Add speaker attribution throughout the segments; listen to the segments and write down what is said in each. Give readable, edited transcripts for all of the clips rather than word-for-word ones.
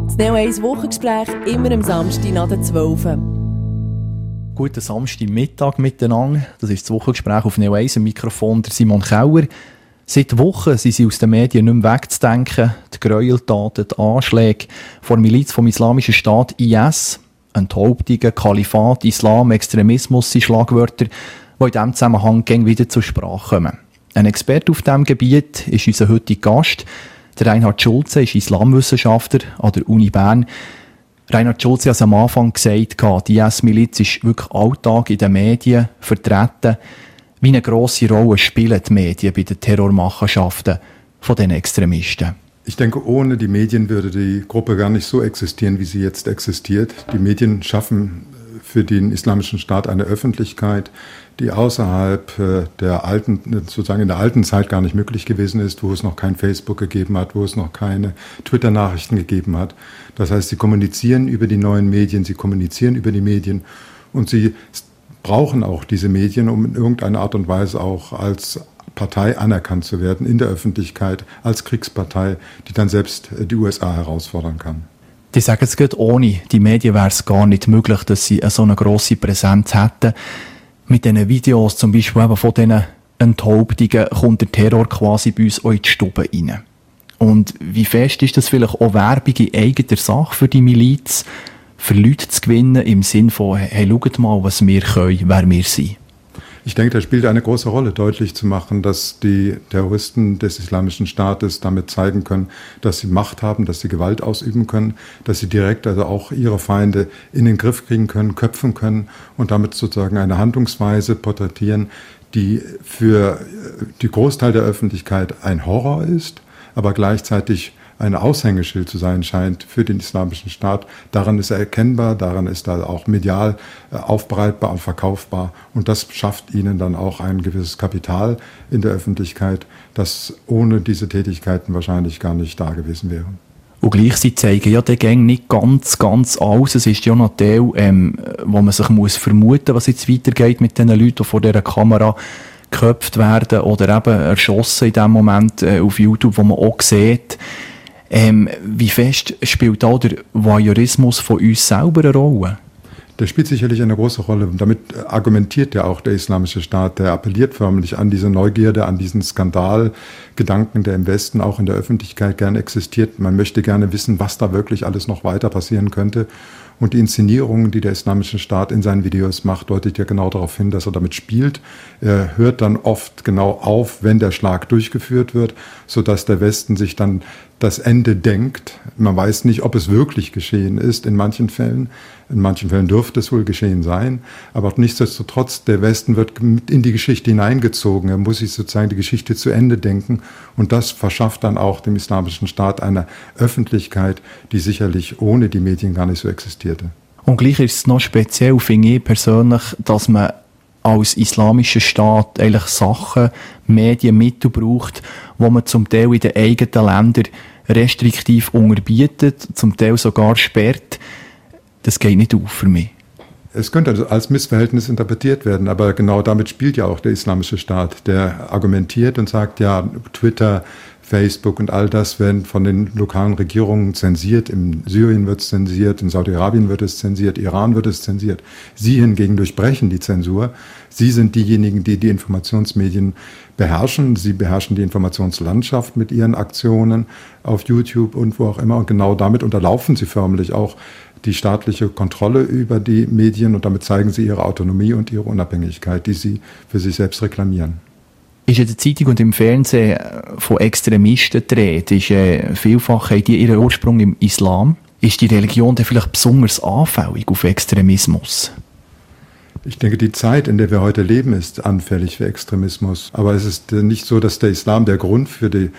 Speaker 1: Das Neo 1 Wochengespräch immer am Samstag nach der 12.
Speaker 2: Guten Samstagmittag miteinander. Das ist das Wochengespräch auf Neo 1. Am Mikrofon der Simon Kauer. Seit Wochen sind sie aus den Medien nicht mehr wegzudenken. Die Gräueltaten, die Anschläge vor der Miliz vom Islamischen Staat IS, Enthauptungen, Kalifat, Islam, Extremismus sind Schlagwörter, die in diesem Zusammenhang gern wieder zur Sprache kommen. Ein Experte auf diesem Gebiet ist unser heutiger Gast. Der Reinhard Schulze ist Islamwissenschaftler an der Uni Bern. Reinhard Schulze hat am Anfang gesagt, die IS-Miliz ist wirklich Alltag in den Medien vertreten. Wie eine grosse Rolle spielen die Medien bei den Terrormachenschaften von den Extremisten?
Speaker 3: Ich denke, ohne die Medien würde die Gruppe gar nicht so existieren, wie sie jetzt existiert. Die Medien schaffen für den Islamischen Staat eine Öffentlichkeit, die außerhalb der alten, sozusagen in der alten Zeit gar nicht möglich gewesen ist, wo es noch kein Facebook gegeben hat, wo es noch keine Twitter-Nachrichten gegeben hat. Das heißt, sie kommunizieren über die neuen Medien, sie kommunizieren über die Medien und sie brauchen auch diese Medien, um in irgendeiner Art und Weise auch als Partei anerkannt zu werden in der Öffentlichkeit, als Kriegspartei, die dann selbst die USA herausfordern kann.
Speaker 2: Die sagen es gerade, ohne die Medien wäre es gar nicht möglich, dass sie so eine grosse Präsenz hätten. Mit diesen Videos, zum Beispiel eben von diesen Enthauptungen, kommt der Terror quasi bei uns auch in die Stube rein. Und wie fest ist das vielleicht auch Werbung in eigener Sache für die Miliz, für Leute zu gewinnen, im Sinn von, hey, schaut mal, was wir können, wer wir sind?
Speaker 3: Ich denke, das spielt eine große Rolle, deutlich zu machen, dass die Terroristen des Islamischen Staates damit zeigen können, dass sie Macht haben, dass sie Gewalt ausüben können, dass sie direkt also auch ihre Feinde in den Griff kriegen können, köpfen können und damit sozusagen eine Handlungsweise porträtieren, die für die Großteil der Öffentlichkeit ein Horror ist, aber gleichzeitig ein Aushängeschild zu sein scheint für den Islamischen Staat. Daran ist er erkennbar, daran ist er auch medial aufbereitbar und verkaufbar. Und das schafft ihnen dann auch ein gewisses Kapital in der Öffentlichkeit, das ohne diese Tätigkeiten wahrscheinlich gar nicht da gewesen wäre.
Speaker 2: Und gleich sie zeigen ja den Gang nicht ganz alles. Es ist ja noch ein Teil, wo man sich muss vermuten, was jetzt weitergeht mit den Leuten, die vor dieser Kamera geköpft werden oder eben erschossen in dem Moment auf YouTube, wo man auch sieht. Wie fest spielt auch der Voyeurismus von uns selber eine Rolle?
Speaker 3: Das spielt sicherlich eine große Rolle. Damit argumentiert ja auch der Islamische Staat. Der appelliert förmlich an diese Neugierde, an diesen Skandalgedanken, der im Westen auch in der Öffentlichkeit gerne existiert. Man möchte gerne wissen, was da wirklich alles noch weiter passieren könnte. Und die Inszenierungen, die der Islamische Staat in seinen Videos macht, deutet ja genau darauf hin, dass er damit spielt. Er hört dann oft genau auf, wenn der Schlag durchgeführt wird, sodass der Westen sich dann das Ende denkt. Man weiß nicht, ob es wirklich geschehen ist in manchen Fällen. In manchen Fällen dürfte es wohl geschehen sein. Aber nichtsdestotrotz, der Westen wird mit in die Geschichte hineingezogen. Er muss sich sozusagen die Geschichte zu Ende denken. Und das verschafft dann auch dem Islamischen Staat eine Öffentlichkeit, die sicherlich ohne die Medien gar nicht so existierte.
Speaker 2: Und gleich ist es noch speziell, finde ich persönlich, dass man als islamischer Staat eigentlich Sachen, Medienmittel braucht, wo man zum Teil in den eigenen Ländern restriktiv unterbietet, zum Teil sogar sperrt. Das geht nicht auf für mich.
Speaker 3: Es könnte also als Missverhältnis interpretiert werden, aber genau damit spielt ja auch der Islamische Staat. Der argumentiert und sagt, ja, Twitter, Facebook und all das werden von den lokalen Regierungen zensiert. In Syrien wird es zensiert, in Saudi-Arabien wird es zensiert, Iran wird es zensiert. Sie hingegen durchbrechen die Zensur. Sie sind diejenigen, die die Informationsmedien beherrschen. Sie beherrschen die Informationslandschaft mit ihren Aktionen auf YouTube und wo auch immer. Und genau damit unterlaufen sie förmlich auch die staatliche Kontrolle über die Medien und damit zeigen sie ihre Autonomie und ihre Unabhängigkeit, die sie für sich selbst reklamieren.
Speaker 2: Ist in der Zeitung und im Fernsehen von Extremisten die Rede? Ist vielfach haben die ihren Ursprung im Islam? Ist die Religion dann vielleicht besonders anfällig auf Extremismus?
Speaker 3: Ich denke, die Zeit, in der wir heute leben, ist anfällig für Extremismus. Aber es ist nicht so, dass der Islam der Grund für die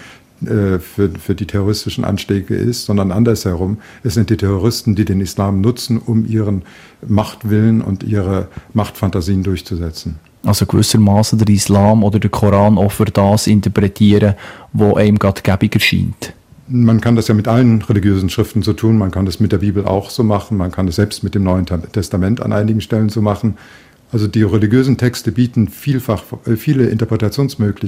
Speaker 3: terroristischen Anschläge ist, sondern andersherum. Es sind die Terroristen, die den Islam nutzen, um ihren Machtwillen und ihre Machtfantasien durchzusetzen.
Speaker 2: Also gewissermaßen der Islam oder der Koran auch für das interpretieren, was einem gerade gäbig erscheint.
Speaker 3: Man kann das ja mit allen religiösen Schriften so tun, man kann das mit der Bibel auch so machen, man kann es selbst mit dem Neuen Testament an einigen Stellen so machen. Also die religiösen Texte bieten viele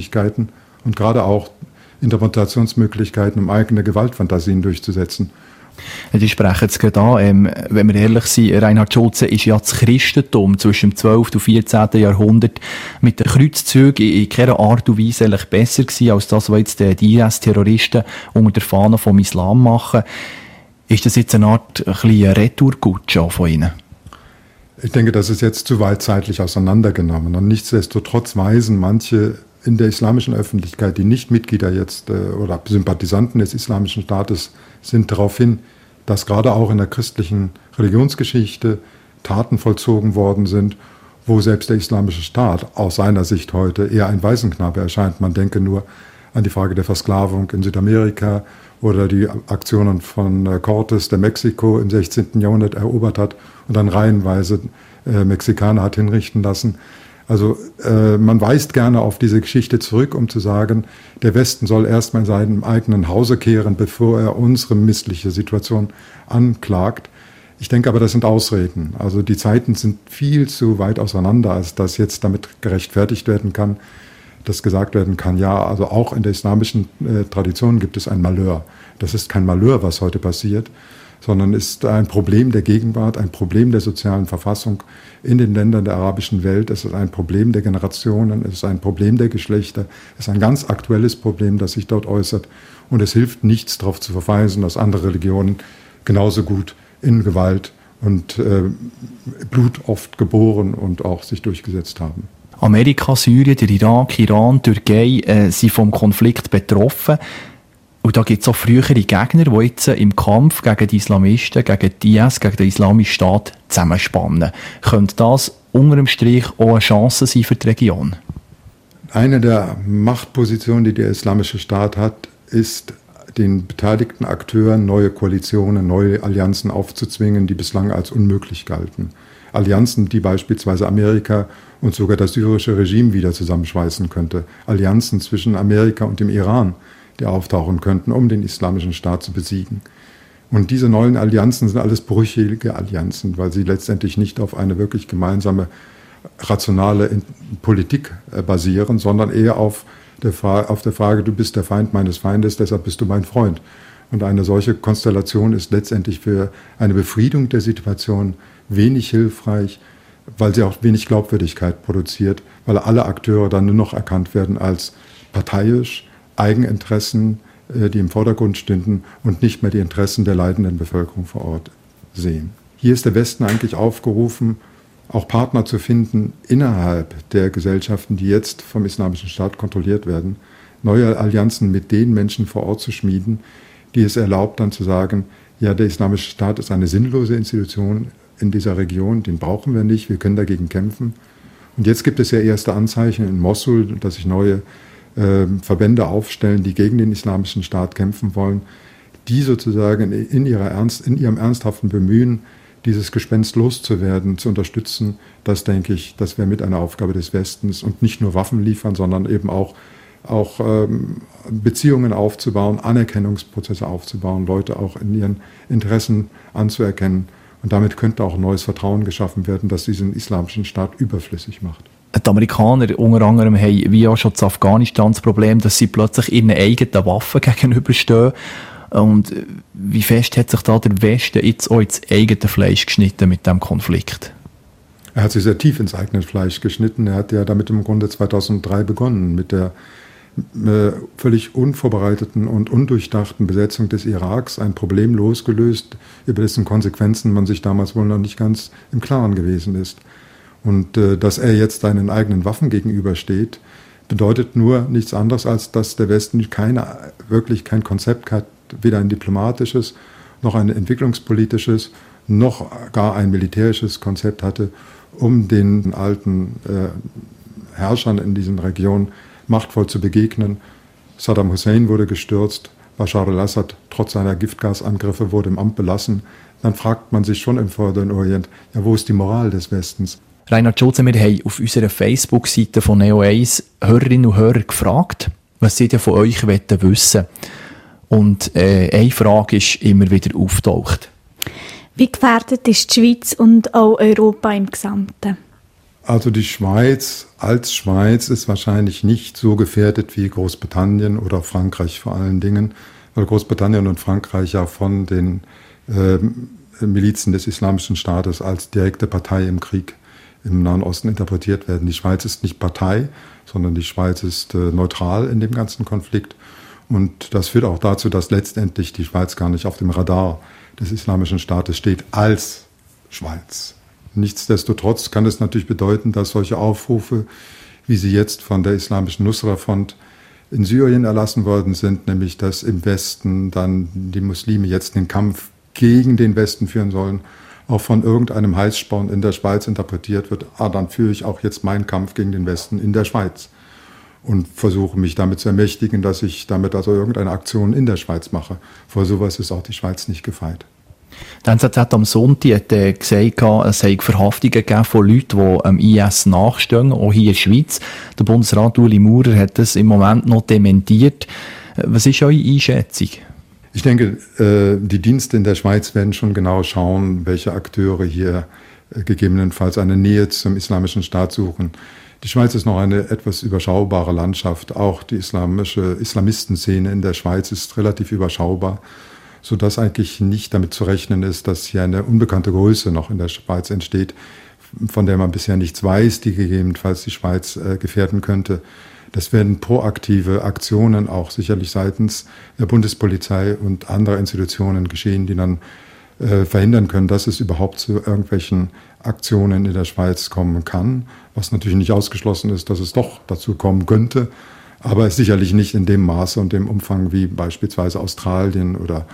Speaker 3: Interpretationsmöglichkeiten und gerade auch Interpretationsmöglichkeiten, um eigene Gewaltfantasien durchzusetzen.
Speaker 2: Die sprechen es gerade an. Wenn wir ehrlich sind, Reinhard Schulze, ist ja das Christentum zwischen dem 12. und 14. Jahrhundert mit den Kreuzzügen in keiner Art und Weise eigentlich besser gewesen, als das, was jetzt die IS-Terroristen unter der Fahne vom Islam machen. Ist das jetzt eine Art eine Retourkutsche von Ihnen?
Speaker 3: Ich denke, das ist jetzt zu weit zeitlich auseinandergenommen. Und nichtsdestotrotz weisen manche in der islamischen Öffentlichkeit, die nicht Mitglieder jetzt oder Sympathisanten des Islamischen Staates sind, darauf hin, dass gerade auch in der christlichen Religionsgeschichte Taten vollzogen worden sind, wo selbst der Islamische Staat aus seiner Sicht heute eher ein Waisenknabe erscheint. Man denke nur an die Frage der Versklavung in Südamerika oder die Aktionen von Cortés, der Mexiko im 16. Jahrhundert erobert hat und dann reihenweise Mexikaner hat hinrichten lassen. Also man weist gerne auf diese Geschichte zurück, um zu sagen, der Westen soll erstmal in seinem eigenen Hause kehren, bevor er unsere missliche Situation anklagt. Ich denke aber, das sind Ausreden. Also die Zeiten sind viel zu weit auseinander, als dass jetzt damit gerechtfertigt werden kann, dass gesagt werden kann, ja, also auch in der islamischen Tradition gibt es ein Malheur. Das ist kein Malheur, was heute passiert, sondern ist ein Problem der Gegenwart, ein Problem der sozialen Verfassung in den Ländern der arabischen Welt. Es ist ein Problem der Generationen, es ist ein Problem der Geschlechter, es ist ein ganz aktuelles Problem, das sich dort äußert. Und es hilft nichts, darauf zu verweisen, dass andere Religionen genauso gut in Gewalt und Blut oft geboren und auch sich durchgesetzt haben.
Speaker 2: Amerika, Syrien, der Irak, Iran, Türkei sind vom Konflikt betroffen. Und da gibt es auch frühere Gegner, die jetzt im Kampf gegen die Islamisten, gegen die IS, gegen den Islamischen Staat zusammenspannen. Könnte das unter dem Strich auch eine Chance sein für die Region?
Speaker 3: Eine der Machtpositionen, die der Islamische Staat hat, ist, den beteiligten Akteuren neue Koalitionen, neue Allianzen aufzuzwingen, die bislang als unmöglich galten. Allianzen, die beispielsweise Amerika und sogar das syrische Regime wieder zusammenschweißen könnte. Allianzen zwischen Amerika und dem Iran, die auftauchen könnten, um den Islamischen Staat zu besiegen. Und diese neuen Allianzen sind alles brüchige Allianzen, weil sie letztendlich nicht auf eine wirklich gemeinsame, rationale Politik basieren, sondern eher auf der Frage, du bist der Feind meines Feindes, deshalb bist du mein Freund. Und eine solche Konstellation ist letztendlich für eine Befriedung der Situation wenig hilfreich, weil sie auch wenig Glaubwürdigkeit produziert, weil alle Akteure dann nur noch erkannt werden als parteiisch, Eigeninteressen, die im Vordergrund stünden und nicht mehr die Interessen der leidenden Bevölkerung vor Ort sehen. Hier ist der Westen eigentlich aufgerufen, auch Partner zu finden innerhalb der Gesellschaften, die jetzt vom Islamischen Staat kontrolliert werden, neue Allianzen mit den Menschen vor Ort zu schmieden, die es erlaubt, dann zu sagen, ja, der Islamische Staat ist eine sinnlose Institution in dieser Region, den brauchen wir nicht, wir können dagegen kämpfen. Und jetzt gibt es ja erste Anzeichen in Mosul, dass sich neue Verbände aufstellen, die gegen den Islamischen Staat kämpfen wollen, die sozusagen in ihrem ernsthaften Bemühen, dieses Gespenst loszuwerden, zu unterstützen. Das denke ich, das wäre mit einer Aufgabe des Westens und nicht nur Waffen liefern, sondern eben auch Beziehungen aufzubauen, Anerkennungsprozesse aufzubauen, Leute auch in ihren Interessen anzuerkennen. Und damit könnte auch neues Vertrauen geschaffen werden, das diesen Islamischen Staat überflüssig macht.
Speaker 2: Die Amerikaner unter anderem haben, wie auch schon zu Afghanistan, das Problem, dass sie plötzlich ihren eigenen Waffen gegenüberstehen. Und wie fest hat sich da der Westen jetzt auch ins eigene Fleisch geschnitten mit diesem Konflikt?
Speaker 3: Er hat sich sehr tief ins eigene Fleisch geschnitten. Er hat ja damit im Grunde 2003 begonnen, mit der völlig unvorbereiteten und undurchdachten Besetzung des Iraks, ein Problem losgelöst, über dessen Konsequenzen man sich damals wohl noch nicht ganz im Klaren gewesen ist. Und dass er jetzt seinen eigenen Waffen gegenübersteht, bedeutet nur nichts anderes, als dass der Westen wirklich kein Konzept hat, weder ein diplomatisches, noch ein entwicklungspolitisches, noch gar ein militärisches Konzept hatte, um den alten Herrschern in diesen Regionen machtvoll zu begegnen. Saddam Hussein wurde gestürzt, Bashar al-Assad trotz seiner Giftgasangriffe wurde im Amt belassen. Dann fragt man sich schon im Vorderen Orient, ja, wo ist die Moral des Westens?
Speaker 2: Reinhard Schulze, wir haben auf unserer Facebook-Seite von Neo1 Hörerinnen und Hörer gefragt, was sie von euch wissen wollen. Und eine Frage ist immer wieder auftaucht.
Speaker 4: Wie gefährdet ist die Schweiz und auch Europa im Gesamten?
Speaker 3: Also die Schweiz als Schweiz ist wahrscheinlich nicht so gefährdet wie Großbritannien oder Frankreich vor allen Dingen, weil Großbritannien und Frankreich ja von den Milizen des Islamischen Staates als direkte Partei im Krieg im Nahen Osten interpretiert werden. Die Schweiz ist nicht Partei, sondern die Schweiz ist neutral in dem ganzen Konflikt. Und das führt auch dazu, dass letztendlich die Schweiz gar nicht auf dem Radar des Islamischen Staates steht als Schweiz. Nichtsdestotrotz kann es natürlich bedeuten, dass solche Aufrufe, wie sie jetzt von der Islamischen Nusra-Front in Syrien erlassen worden sind, nämlich dass im Westen dann die Muslime jetzt den Kampf gegen den Westen führen sollen, auch von irgendeinem Heißsporn in der Schweiz interpretiert wird, dann führe ich auch jetzt meinen Kampf gegen den Westen in der Schweiz und versuche mich damit zu ermächtigen, dass ich damit also irgendeine Aktion in der Schweiz mache. Vor sowas ist auch die Schweiz nicht gefeit.
Speaker 2: Die NZZ am Sonntag hat gesagt, es sei Verhaftungen gegeben von Leuten, die am IS nachstehen, auch hier in der Schweiz. Der Bundesrat Ueli Maurer hat das im Moment noch dementiert. Was ist eure Einschätzung?
Speaker 3: Ich denke, die Dienste in der Schweiz werden schon genau schauen, welche Akteure hier gegebenenfalls eine Nähe zum Islamischen Staat suchen. Die Schweiz ist noch eine etwas überschaubare Landschaft. Auch die Islamistenszene in der Schweiz ist relativ überschaubar, sodass eigentlich nicht damit zu rechnen ist, dass hier eine unbekannte Größe noch in der Schweiz entsteht, von der man bisher nichts weiß, die gegebenenfalls die Schweiz gefährden könnte. Das werden proaktive Aktionen auch sicherlich seitens der Bundespolizei und anderer Institutionen geschehen, die dann verhindern können, dass es überhaupt zu irgendwelchen Aktionen in der Schweiz kommen kann, was natürlich nicht ausgeschlossen ist, dass es doch dazu kommen könnte, aber sicherlich nicht in dem Maße und dem Umfang, wie beispielsweise Australien oder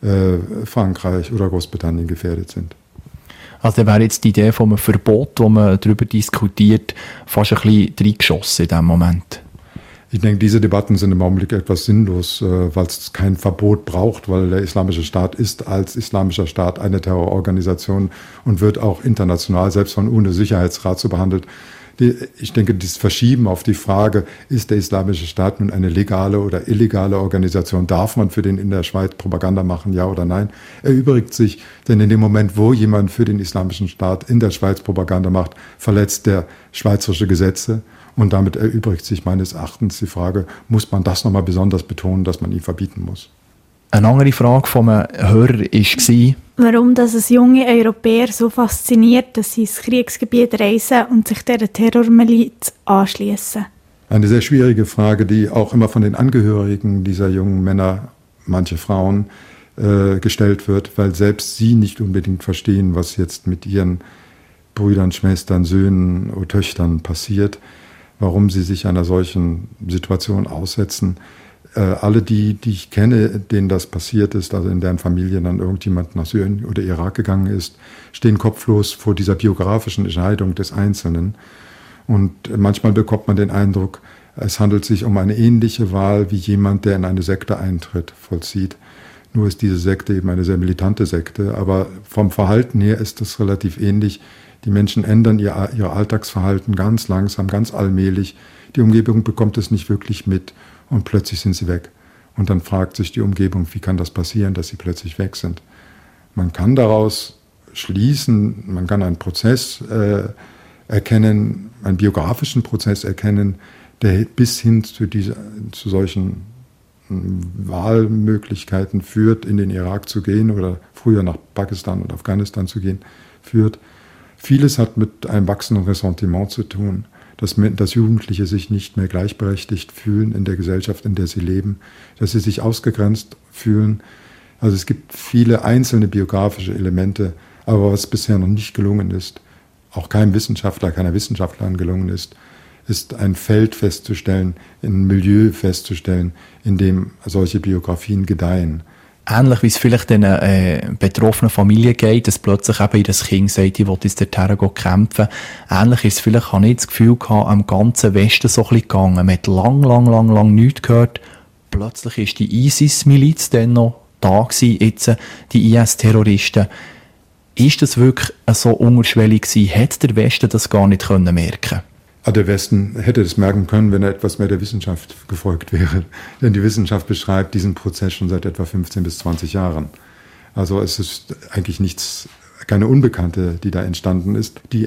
Speaker 3: Frankreich oder Großbritannien gefährdet sind.
Speaker 2: Also da wäre jetzt die Idee von einem Verbot, wo man darüber diskutiert, fast ein bisschen reingeschossen in diesem Moment.
Speaker 3: Ich denke, diese Debatten sind im Augenblick etwas sinnlos, weil es kein Verbot braucht, weil der Islamische Staat ist als islamischer Staat eine Terrororganisation und wird auch international, selbst von UNO-Sicherheitsrat, so behandelt. Ich denke, dieses Verschieben auf die Frage, ist der Islamische Staat nun eine legale oder illegale Organisation, darf man für den in der Schweiz Propaganda machen, ja oder nein, erübrigt sich, denn in dem Moment, wo jemand für den Islamischen Staat in der Schweiz Propaganda macht, verletzt der schweizerische Gesetze. Und damit erübrigt sich meines Erachtens die Frage, muss man das nochmal besonders betonen, dass man ihn verbieten muss?
Speaker 2: Eine andere Frage von einem Hörer war,
Speaker 4: warum das es junge Europäer so fasziniert, dass sie ins Kriegsgebiet reisen und sich der Terrormiliz anschließen.
Speaker 3: Eine sehr schwierige Frage, die auch immer von den Angehörigen dieser jungen Männer, manche Frauen, gestellt wird, weil selbst sie nicht unbedingt verstehen, was jetzt mit ihren Brüdern, Schwestern, Söhnen oder Töchtern passiert, warum sie sich einer solchen Situation aussetzen. Alle die ich kenne, denen das passiert ist, also in deren Familie dann irgendjemand nach Syrien oder Irak gegangen ist, stehen kopflos vor dieser biografischen Entscheidung des Einzelnen. Und manchmal bekommt man den Eindruck, es handelt sich um eine ähnliche Wahl, wie jemand, der in eine Sekte eintritt, vollzieht. Nur ist diese Sekte eben eine sehr militante Sekte, aber vom Verhalten her ist es relativ ähnlich. Die Menschen ändern ihr Alltagsverhalten ganz langsam, ganz allmählich. Die Umgebung bekommt es nicht wirklich mit und plötzlich sind sie weg. Und dann fragt sich die Umgebung, wie kann das passieren, dass sie plötzlich weg sind? Man kann daraus schließen, man kann einen Prozess erkennen, einen biografischen Prozess erkennen, der bis hin zu solchen Wahlmöglichkeiten führt, in den Irak zu gehen oder früher nach Pakistan und Afghanistan zu gehen, führt. Vieles hat mit einem wachsenden Ressentiment zu tun, dass Jugendliche sich nicht mehr gleichberechtigt fühlen in der Gesellschaft, in der sie leben, dass sie sich ausgegrenzt fühlen. Also es gibt viele einzelne biografische Elemente, aber was bisher noch nicht gelungen ist, auch keinem Wissenschaftler, keiner Wissenschaftlerin gelungen ist ein Feld festzustellen, ein Milieu festzustellen, in dem solche Biografien gedeihen.
Speaker 2: Ähnlich wie es vielleicht den betroffenen Familien geht, dass plötzlich eben ihr Kind sagt, ich will jetzt dorthin kämpfen. Ähnlich ist es vielleicht, habe ich das Gefühl gehabt, am ganzen Westen so ein bisschen gegangen. Man hat lang nichts gehört. Plötzlich ist die ISIS-Miliz dann noch da gewesen, jetzt die IS-Terroristen. Ist das wirklich so unterschwellig gewesen? Hätte der Westen das gar nicht merken können?
Speaker 3: Der Westen hätte es merken können, wenn er etwas mehr der Wissenschaft gefolgt wäre. Denn die Wissenschaft beschreibt diesen Prozess schon seit etwa 15 bis 20 Jahren. Also es ist eigentlich keine Unbekannte, die da entstanden ist. Die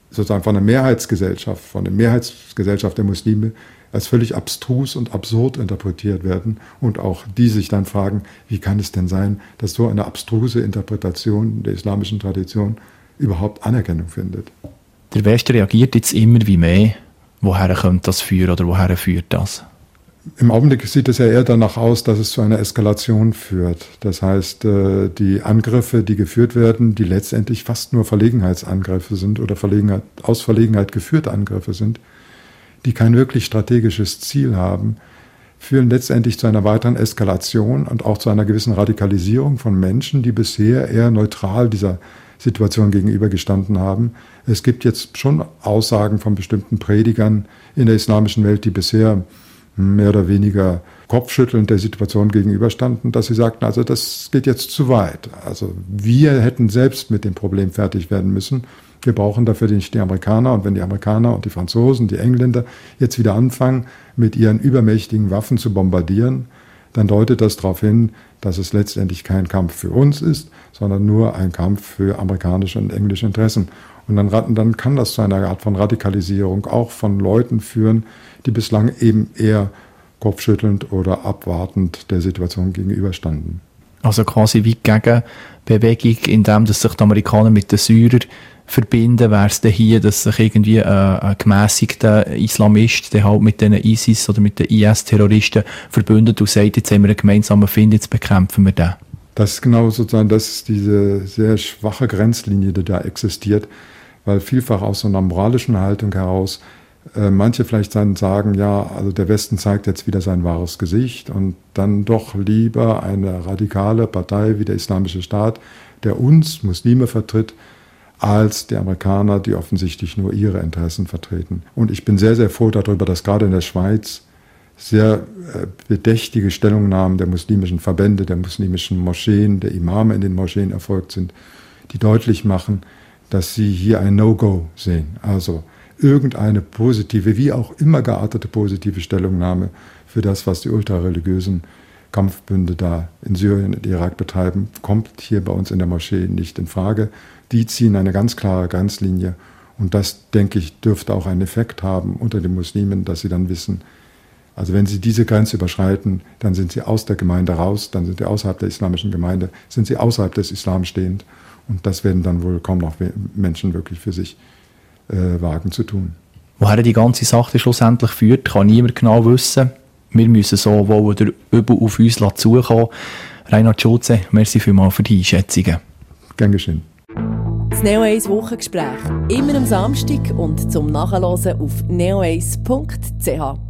Speaker 3: sozusagen von der Mehrheitsgesellschaft der Muslime als völlig abstrus und absurd interpretiert werden und auch die sich dann fragen, wie kann es denn sein, dass so eine abstruse Interpretation der islamischen Tradition überhaupt Anerkennung findet.
Speaker 2: Der Westen reagiert jetzt immer wie mehr. Woher könnte das führen oder woher führt das?
Speaker 3: Im Augenblick sieht es ja eher danach aus, dass es zu einer Eskalation führt. Das heißt, die Angriffe, die geführt werden, die letztendlich fast nur Verlegenheitsangriffe sind oder aus Verlegenheit geführte Angriffe sind, die kein wirklich strategisches Ziel haben, führen letztendlich zu einer weiteren Eskalation und auch zu einer gewissen Radikalisierung von Menschen, die bisher eher neutral dieser Situation gegenübergestanden haben. Es gibt jetzt schon Aussagen von bestimmten Predigern in der islamischen Welt, die bisher mehr oder weniger kopfschüttelnd der Situation gegenüberstanden, dass sie sagten, also das geht jetzt zu weit. Also wir hätten selbst mit dem Problem fertig werden müssen. Wir brauchen dafür nicht die Amerikaner. Und wenn die Amerikaner und die Franzosen, die Engländer jetzt wieder anfangen, mit ihren übermächtigen Waffen zu bombardieren, dann deutet das darauf hin, dass es letztendlich kein Kampf für uns ist, sondern nur ein Kampf für amerikanische und englische Interessen. Und dann kann das zu einer Art von Radikalisierung auch von Leuten führen, die bislang eben eher kopfschüttelnd oder abwartend der Situation gegenüberstanden.
Speaker 2: Also quasi wie gegen Bewegung, indem dass sich die Amerikaner mit den Syrern verbinden, wäre es dann hier, dass sich irgendwie ein gemässigter Islamist der halt mit den ISIS oder mit den IS-Terroristen verbündet und sagt, jetzt haben wir einen gemeinsamen Find, jetzt bekämpfen wir den.
Speaker 3: Das ist genau sozusagen, das ist diese sehr schwache Grenzlinie, die da existiert, weil vielfach aus so einer moralischen Haltung heraus manche vielleicht dann sagen, ja, also der Westen zeigt jetzt wieder sein wahres Gesicht und dann doch lieber eine radikale Partei wie der Islamische Staat, der uns Muslime vertritt, als die Amerikaner, die offensichtlich nur ihre Interessen vertreten. Und ich bin sehr, sehr froh darüber, dass gerade in der Schweiz sehr bedächtige Stellungnahmen der muslimischen Verbände, der muslimischen Moscheen, der Imame in den Moscheen erfolgt sind, die deutlich machen, dass sie hier ein No-Go sehen. Also irgendeine positive, wie auch immer geartete positive Stellungnahme für das, was die ultrareligiösen Kampfbünde da in Syrien und Irak betreiben, kommt hier bei uns in der Moschee nicht in Frage. Die ziehen eine ganz klare Grenzlinie und das, denke ich, dürfte auch einen Effekt haben unter den Muslimen, dass sie dann wissen, also wenn sie diese Grenze überschreiten, dann sind sie aus der Gemeinde raus, dann sind sie außerhalb der islamischen Gemeinde, sind sie außerhalb des Islam stehend und das werden dann wohl kaum noch Menschen wirklich für sich wagen zu tun.
Speaker 2: Woher die ganze Sache schlussendlich führt, kann niemand genau wissen. Wir müssen so wohl oder übel auf uns zukommen. Reinhard Schulze, merci vielmals für die Einschätzungen.
Speaker 3: Gern geschehen.
Speaker 1: Das Neo 1 Wochengespräch. Immer am Samstag und zum Nachhören auf neo1.ch.